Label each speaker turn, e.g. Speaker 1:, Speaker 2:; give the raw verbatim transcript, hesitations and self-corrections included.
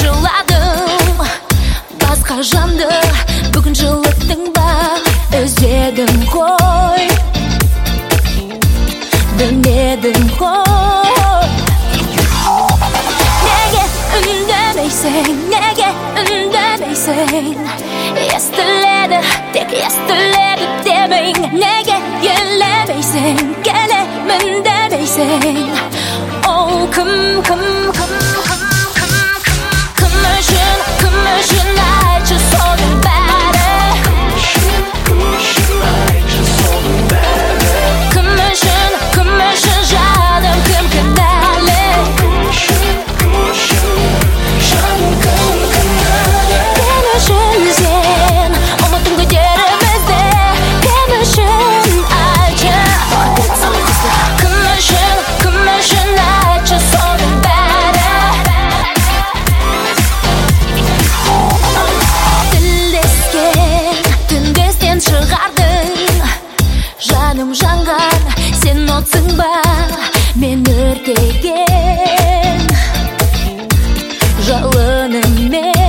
Speaker 1: жыладым басқа жанды, бүгін жылыттың ба өзедім ғой, білмедім ғой. Неге үндемейсің, неге үндемейсің? Естіледі, тек естіледі демең. Неге елемейсің, келемін демейсің? Ол кім, кім, кім, кім, кім, кім, кім үшін, кім үшін айтшы соның бәрі? Кім үшін, кім үшін жаным, кім кінәлі? Кім үшін сен ұмыттың көтерімізді? Кім үшін айтшы? Кім үшін, кім үшін айтшы соның бәрі? Тілдескен түндестен шығардың, жаным жанған, сен отсың ба мен өртеген жалыныммен?